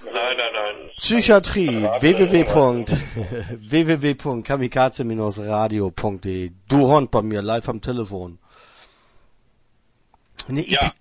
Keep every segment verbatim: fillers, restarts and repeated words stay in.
Nein, nein, nein. Psychiatrie, w w w punkt kamikaze radio punkt de. Du Hund bei mir, live am Telefon. Eine E P, Ja,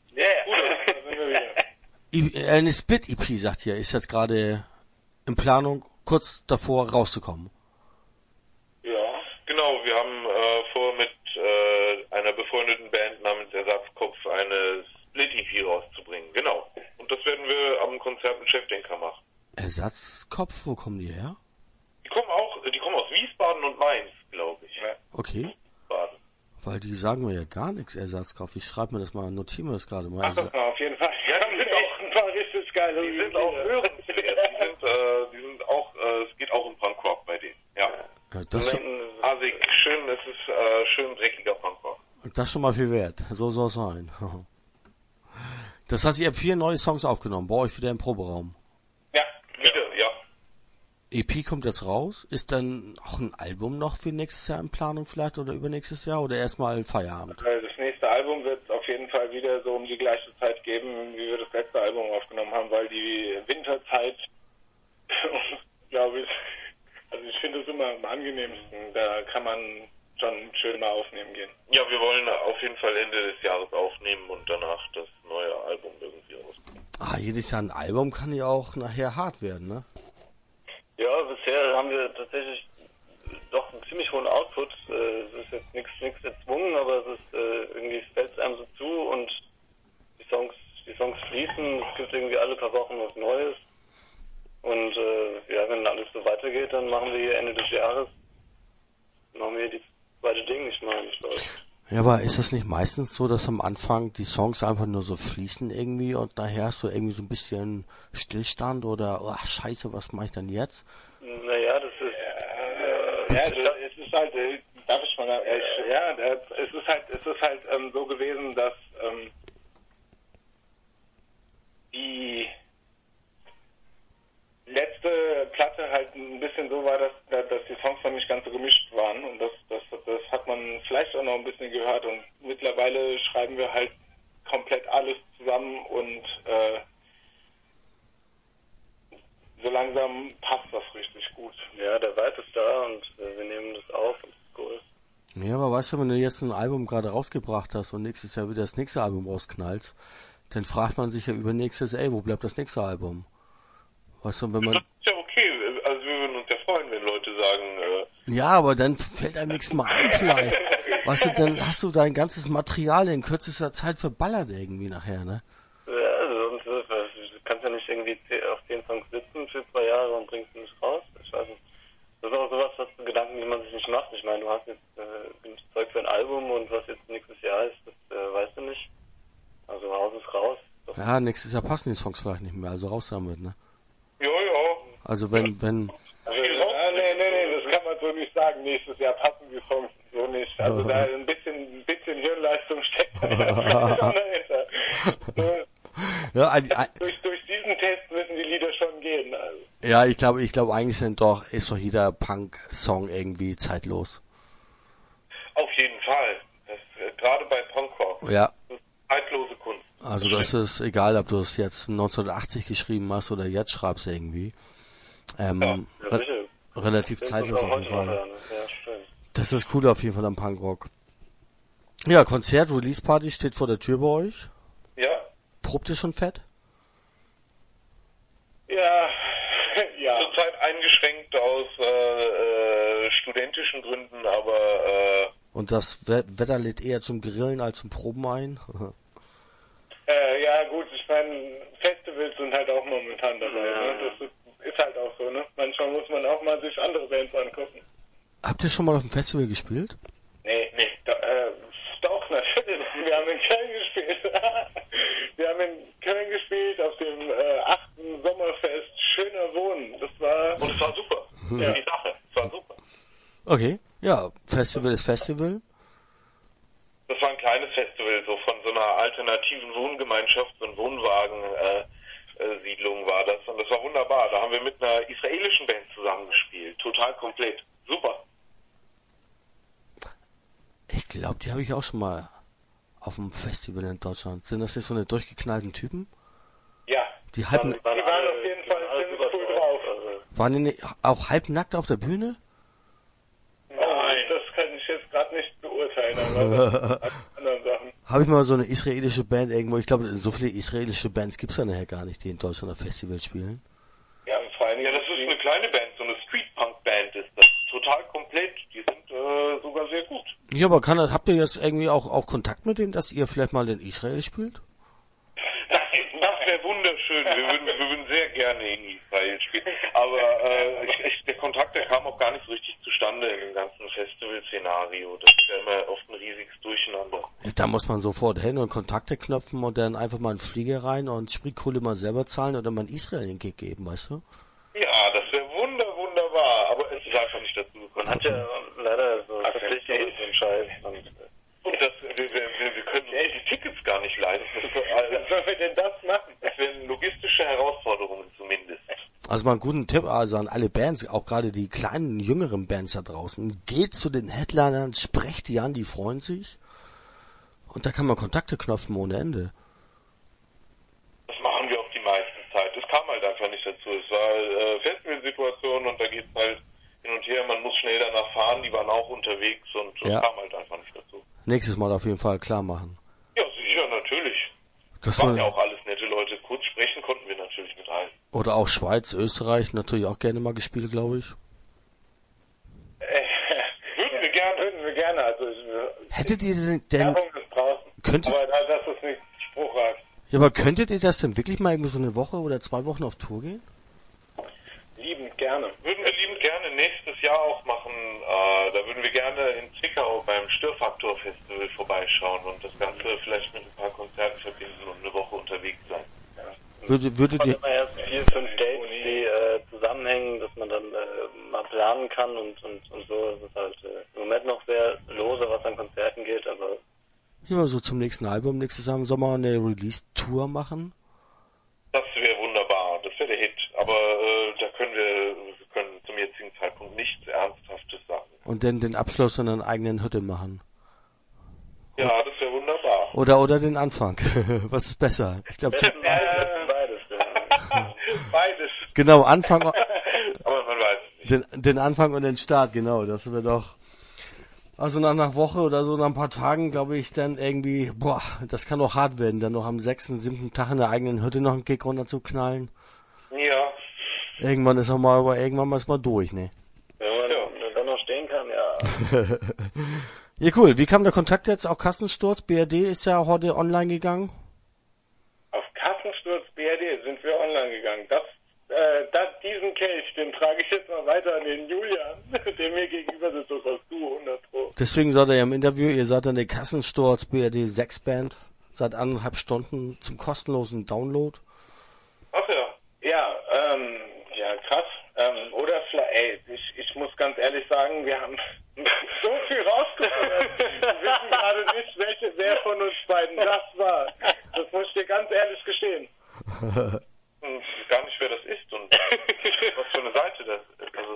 I, eine Split-E P, sagt ihr, ist jetzt gerade in Planung, kurz davor rauszukommen. ja, genau. Wir haben äh, vor, mit äh, einer befreundeten Band namens Ersatzkopf eine Split-E P rauszubringen. Genau. Und das werden wir am Konzert mit Chefdenker machen. Ersatzkopf, wo kommen die her? Die kommen auch, die kommen aus Wiesbaden und Mainz, glaube ich. Ja. Okay. Wiesbaden. Weil die sagen mir ja gar nichts, Ersatzkopf. Ich schreibe mir das mal, notiere mir das gerade mal. Ach doch, auf jeden Fall. Ja, die sind auch ein paar richtig geile Die sind auch hörenswert. Die sind, äh, die sind auch, äh, es geht auch um Punkrock bei denen. Ja. Ja, das, Asig, schön, es ist äh, schön dreckiger Punkrock. das ist schon mal viel wert. So soll es sein. Das heißt, ihr habt vier neue Songs aufgenommen, bei euch wieder im Proberaum. Ja, wieder, ja. E P kommt jetzt raus. Ist dann auch ein Album noch für nächstes Jahr in Planung vielleicht oder übernächstes Jahr oder erstmal Feierabend? Das nächste Album wird auf jeden Fall wieder so um die gleiche Zeit geben, wie wir das letzte Album aufgenommen haben, weil die Winterzeit, glaube ich, also ich finde es immer am angenehmsten, da kann man schon schön mal aufnehmen gehen. Ja, wir wollen auf jeden Fall Ende des Jahres aufnehmen und danach das neue Album irgendwie rausbringen. Ah, jedes Jahr ein Album kann ja auch nachher hart werden, ne? Ja, bisher haben wir tatsächlich doch einen ziemlich hohen Output. Es ist jetzt nichts nichts erzwungen, aber es ist äh, irgendwie fällt es einem so zu und die Songs die Songs fließen. Es gibt irgendwie alle paar Wochen was Neues. Und äh, ja, wenn alles so weitergeht, dann machen wir hier Ende des Jahres machen wir hier die zweite Ding, ich meine, ich glaube. Ja, aber ist das nicht meistens so, dass am Anfang die Songs einfach nur so fließen irgendwie und nachher hast du irgendwie so ein bisschen Stillstand oder, oh, scheiße, was mache ich denn jetzt? Naja, das ist... Äh, ja, das, es ist halt, äh, darf ich mal, äh, ja, äh, es ist halt, es ist halt ähm, so gewesen, dass ähm, die letzte Platte halt ein bisschen so war, dass, dass die Songs noch nicht ganz so gemischt waren und das, das, das hat man vielleicht auch noch ein bisschen gehört und mittlerweile schreiben wir halt komplett alles zusammen und äh, so langsam passt das richtig gut. Ja, der Vibe ist da und äh, wir nehmen das auf und das ist cool. Ja, aber weißt du, wenn du jetzt ein Album gerade rausgebracht hast und nächstes Jahr wieder das nächste Album rausknallst, dann fragt man sich ja übernächstes, ey, wo bleibt das nächste Album? Weißt du, wenn man... Das ist ja okay, also wir würden uns ja freuen, wenn Leute sagen... Äh ja, aber dann fällt einem nichts mehr ein vielleicht. Weißt du, dann hast du dein ganzes Material in kürzester Zeit verballert irgendwie nachher, ne? Ja, also sonst, du kannst ja nicht irgendwie auf zehn Songs sitzen für zwei Jahre und bringst ihn nicht raus. Ich weiß nicht. Das ist auch sowas, was Gedanken, die man sich nicht macht. Ich meine, du hast jetzt äh, genug Zeug für ein Album und was jetzt nächstes Jahr ist, das äh, weißt du nicht. Also raus ist raus. Doch. Ja, nächstes Jahr passen die Songs vielleicht nicht mehr, also raus damit, ne? Ja, ja. Also wenn, wenn... Also, ja, nee, nee, nee, das kann man so nicht sagen. Nächstes Jahr passen die Songs so nicht. Also da ein bisschen, ein bisschen Hirnleistung steckt dahinter. Ja, ein, ein, durch, durch diesen Test müssen die Lieder schon gehen. Also. Ja, ich glaube, ich glaube eigentlich sind doch, ist doch jeder Punk-Song irgendwie zeitlos. Auf jeden Fall. Das, äh, gerade bei Punkrock. Ja. Das ist zeitlose Kunst. Also das ist egal, ob du es jetzt neunzehnhundertachtzig geschrieben hast oder jetzt schreibst irgendwie. Ähm, ja, ja, re relativ zeitlos auf jeden Fall. Ja, das ist cool auf jeden Fall am Punkrock. Ja, Konzert, Release-Party steht vor der Tür bei euch. Ja. Probt ihr schon fett? Ja, ja. Zurzeit eingeschränkt aus äh, äh, studentischen Gründen, aber... Äh, Und das Wetter lädt eher zum Grillen als zum Proben ein? Äh, ja gut, ich meine, Festivals sind halt auch momentan dabei, ja. Ne? Das ist, ist halt auch so, ne? Manchmal muss man auch mal sich andere Bands angucken. Habt ihr schon mal auf dem Festival gespielt? Nee, nee, da, äh, doch, natürlich. Wir haben in Köln gespielt. Wir haben in Köln gespielt auf dem äh, achten Sommerfest Schöner Wohnen. Das war... Und es war super. Ja. Die Sache, es war super. Okay, ja, Festival ist Festival. Das war ein kleines Festival, so von so einer alternativen Wohngemeinschaft, so ein Wohnwagen-Siedlung äh, äh, war das. Und das war wunderbar. Da haben wir mit einer israelischen Band zusammengespielt. Total komplett. Super. Ich glaube, die habe ich auch schon mal auf dem Festival in Deutschland. Sind das jetzt so eine durchgeknallten Typen? Ja. Die halten... Die waren auf jeden Fall Waren die nicht auch halbnackt auf der Bühne? Nein, das kann ich jetzt gerade nicht beurteilen, aber das anderen Sachen. Habe ich mal so eine israelische Band irgendwo, ich glaube, so viele israelische Bands gibt's ja nachher gar nicht, die in Deutschland auf Festivals spielen. Ja, und vor allen Dingen, Ja, das ist eine kleine Band, so eine Street-Punk-Band ist das. Total komplett. Die sind äh, sogar sehr gut. Ja, aber kann, habt ihr jetzt irgendwie auch, auch Kontakt mit denen, dass ihr vielleicht mal in Israel spielt? Das, das wäre wunderschön. Wir würden, wir würden sehr gerne in Israel spielen. Aber äh, ich, ich, der Kontakt, der kam auch gar nicht so richtig zustande in dem ganzen Festival-Szenario. Das ist ja immer oft ein riesiges Durcheinander. Ja, da muss man sofort hin und Kontakte knöpfen und dann einfach mal einen Flieger rein und Spritkohle mal selber zahlen oder mal in Israel den Gig geben, weißt du? Ja, das wäre wunder, wunderbar. Aber es ist einfach nicht dazu gekommen. Man hat ja leider so Verpflichtungen und so einen Scheiß. Und, Und das, wir, wir, wir wir können ey, die Tickets gar nicht leisten. was soll wir denn das machen? Das wären logistische Herausforderungen zumindest. Also mal einen guten Tipp, also an alle Bands, auch gerade die kleinen, jüngeren Bands da draußen. Geht zu den Headlinern, sprecht die an, die freuen sich. Und da kann man Kontakte knöpfen ohne Ende. Das machen wir auch die meiste Zeit. Es kam halt einfach nicht dazu. Es war äh, Festivalsituation und da geht's halt hin und her. Man muss schnell danach fahren. Die waren auch unterwegs und es Ja. kam halt einfach nicht dazu. Nächstes Mal auf jeden Fall klar machen. Ja, sicher, natürlich. Das Waren war, ja auch alles nette Leute. Kurz sprechen konnten wir natürlich mit allen. oder auch Schweiz, Österreich, natürlich auch gerne mal gespielt, glaube ich. Würden wir gerne. Würden wir gerne, also wir- Hättet ihr denn, denn Werbung ist draußen. könntet, Aber da, das ist nicht spruchreif. ja, aber könntet ihr das denn wirklich mal irgendwie so eine Woche oder zwei Wochen auf Tour gehen? Liebend gerne. Würden wir liebend gerne nächstes Jahr auch machen. Äh, da würden wir gerne in Zwickau beim Störfaktor Festival vorbeischauen und das Ganze vielleicht mit ein paar Konzerten verbinden und eine Woche unterwegs sein. Würdet, würdet man ihr, immer erst vier, fünf Dates, die äh, zusammenhängen, dass man dann äh, mal planen kann und, und, und so. Das ist halt äh, im Moment noch sehr lose, was an Konzerten geht, aber ja, so zum nächsten Album, nächstes Jahr im Sommer eine Release-Tour machen? Das wäre wunderbar, das wäre der Hit. Aber äh, da können wir, wir können zum jetzigen Zeitpunkt nichts Ernsthaftes sagen. Und dann den Abschluss in einer eigenen Hütte machen? Ja, das wäre wunderbar. Oder, oder den Anfang? Was ist besser? Ich glaube, beides, beides. Ja. Beides. genau, Anfang, Aber man weiß es nicht. den, den Anfang und den Start, genau, das wird doch, also nach einer Woche oder so, nach ein paar Tagen, glaube ich, dann irgendwie, boah, das kann doch hart werden, dann noch am sechsten, siebten Tag in der eigenen Hütte noch einen Gig runterzuknallen. Ja, Irgendwann ist auch mal, aber irgendwann mal ist mal durch, ne? Wenn man Ja. dann noch stehen kann, ja. Ja, cool. Wie kam der Kontakt jetzt? Auch Kassensturz, B R D ist ja heute online gegangen. Auf Kassensturz B R D sind wir online gegangen. Das, äh, das, diesen Kelch, den trage ich jetzt mal weiter an den Julian, der mir gegenüber sitzt, das hast du hundert Pro. Deswegen sagt er ja im Interview, ihr seid dann der Kassensturz B R D sechs Band. Seit anderthalb Stunden zum kostenlosen Download. ach ja. Ja, ähm, ja, krass. Ähm, oder vielleicht, ey, ich, ich muss ganz ehrlich sagen, wir haben so viel rausgefunden. Wir wissen gerade nicht, welche, wer von uns beiden das war. Das muss ich dir ganz ehrlich gestehen. Hm, gar nicht, wer das ist und was für eine Seite das ist. Also,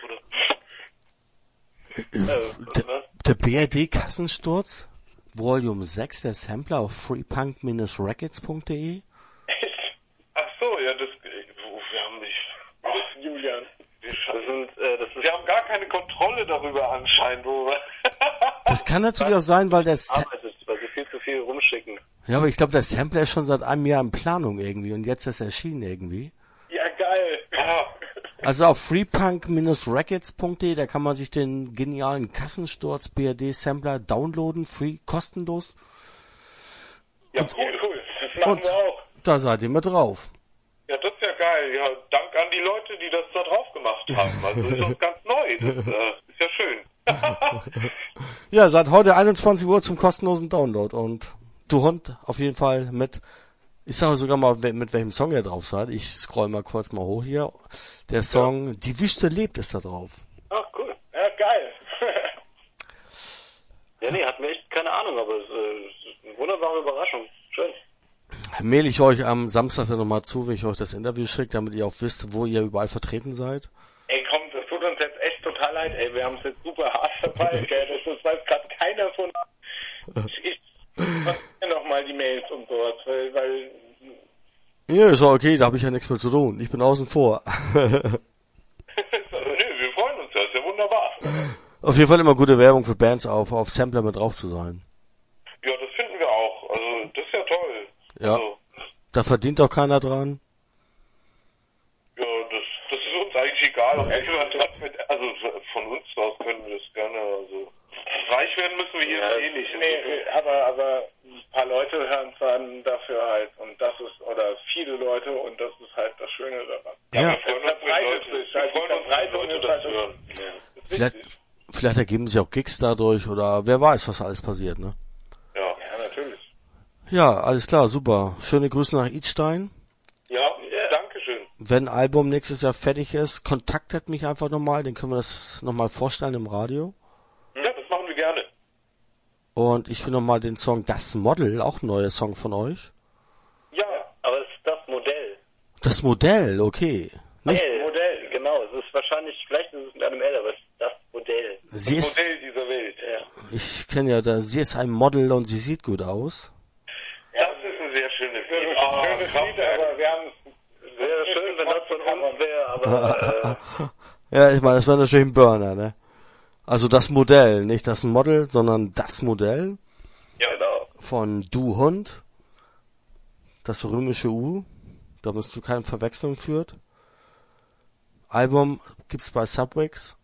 oder? Der, der B R D Kassensturz, Volume sechs, der Sampler auf freepunk records punkt de. Ach so, ja, das, wir haben nicht, Ach, Julian. wir, Das sind, äh, das ist wir haben gar keine Kontrolle darüber anscheinend, wo wir Das kann natürlich auch sein, weil der Sa arbeitet, weil sie viel zu viel rumschicken. ja, aber ich glaube, der Sampler ist schon seit einem Jahr in Planung irgendwie und jetzt ist er erschienen irgendwie. Ja, geil. Ah, Also auf freepunk records punkt de, da kann man sich den genialen Kassensturz B R D Sampler downloaden, free, kostenlos. ja, Ja, cool. cool. Das machen Und wir auch. da seid ihr mit drauf. Ja, das ist ja geil. Ja, Dank an die Leute, die das da drauf gemacht haben. Also ist das ganz neu. Das äh, ist ja schön. Ja, seit heute einundzwanzig Uhr zum kostenlosen Download und du Hund auf jeden Fall mit, ich sage sogar mal, mit welchem Song ihr drauf seid. Ich scroll mal kurz mal hoch hier. Der Song Die Wüste lebt ist da drauf. Ach, cool. Ja, geil. Ja, nee, hatten wir echt keine Ahnung, aber es äh, ist eine wunderbare Überraschung. Schön. Mail ich euch am Samstag dann nochmal zu, wenn ich euch das Interview schicke, damit ihr auch wisst, wo ihr überall vertreten seid. Ey, komm, das tut uns jetzt echt total leid, ey. Wir haben es jetzt super hart dabei, gell. Das, das weiß gerade keiner von uns. Ich, ich mach nochmal die Mails und sowas, weil, weil Ja, ist auch okay, da habe ich ja nichts mehr zu tun. Ich bin außen vor. Auf jeden Fall immer gute Werbung für Bands auf, auf Sampler mit drauf zu sein. Ja, das finden wir auch. Also, das ist ja toll. Ja. Also, Da verdient doch keiner dran. ja, das, das ist uns eigentlich egal. Ob jemand hat mit, also von uns aus können wir das gerne. Also reich werden müssen wir hier Ja, eh nicht. nee, aber, aber ein paar Leute hören zwar dafür halt und das ist, oder viele Leute und das ist halt das Schöne daran. Ja. Wir freuen uns, wenn verbreitet Leute, sich, wir halt die freuen uns, wenn Verbreitung Leute ist das halt hören. das ist Vielleicht, wichtig. vielleicht ergeben sich auch Gigs dadurch oder wer weiß, was alles passiert, ne? Ja. Ja, natürlich. Ja, alles klar, super. Schöne Grüße nach Idstein. Ja, danke schön. Wenn ein Album nächstes Jahr fertig ist, kontaktet mich einfach nochmal, dann können wir das nochmal vorstellen im Radio. Ja, das machen wir gerne. Und ich will nochmal den Song Das Model, auch ein neuer Song von euch. Ja, Aber es ist das Modell. Das Modell, okay. Nicht, L, Modell, genau. Es ist wahrscheinlich, vielleicht ist es mit einem L, aber es ist das Modell. sie das ist, Modell dieser Welt. Ja. ich kenne ja, da, sie ist ein Model und sie sieht gut aus. Das ist ein sehr schönes Schönes, Lied. Ah, schönes Lied, Kraftwerk. aber wir haben es Wäre schön, wenn das von uns wäre, aber äh, Ja, ich meine, das wäre natürlich ein Burner, ne? Also das Modell, nicht das Model, sondern das Modell Ja, genau. von Du Hund. Das römische U, damit es zu keiner Verwechslung führt. Album gibt's bei Subwax.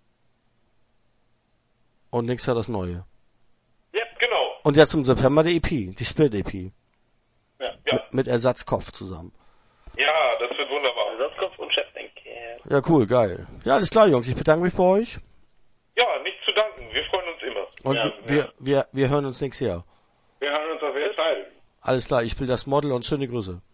Und nächstes Jahr das neue. ja, genau. Und jetzt im September die E P, die Split-E P. Ja. Ja, Mit, mit Ersatzkopf zusammen. ja, das wird wunderbar. Ersatzkopf und Chefdenk. Ja, cool, geil. Ja, alles klar, Jungs, ich bedanke mich bei euch. Ja, nicht zu danken. Wir freuen uns immer. Und Ja, wir, ja. wir, wir hören uns nächstes Jahr. Wir hören uns auf jeden Fall. Alles klar, ich spiele das Model und schöne Grüße.